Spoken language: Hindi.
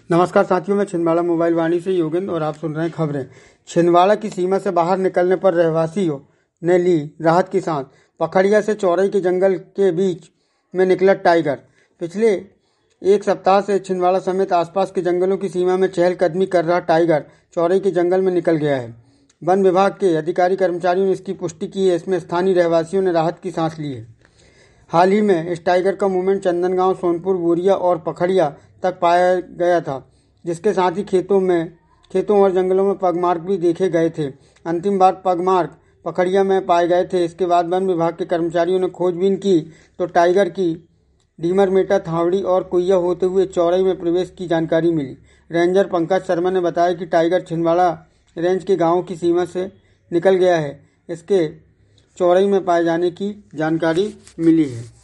नमस्कार साथियों, मैं छिंदवाड़ा मोबाइल वाणी से योगेंद्र और आप सुन रहे हैं खबरें। छिंदवाड़ा की सीमा से बाहर निकलने पर रहवासियों ने ली राहत की सांस। पखड़िया से चौरई के जंगल के बीच में निकला टाइगर। पिछले एक सप्ताह से छिंदवाड़ा समेत आसपास के जंगलों की सीमा में चहलकदमी कर रहा टाइगर चौरई के जंगल में निकल गया है। वन विभाग के अधिकारी कर्मचारियों ने इसकी पुष्टि की है। इसमें स्थानीय रहवासियों ने राहत की सांस ली है। हाल ही में इस टाइगर का मूवमेंट चंदनगांव, सोनपुर, बोरिया और पखड़िया तक पाया गया था, जिसके साथ ही खेतों और जंगलों में पगमार्क भी देखे गए थे। अंतिम बार पगमार्क पखड़िया में पाए गए थे। इसके बाद वन विभाग के कर्मचारियों ने खोजबीन की तो टाइगर की डीमरमेटा, थावड़ी और कुइया होते हुए चौरई में प्रवेश की जानकारी मिली। रेंजर पंकज शर्मा ने बताया कि टाइगर छिंदवाड़ा रेंज के गांवों की सीमा से निकल गया है। इसके चौरई में पाए जाने की जानकारी मिली है।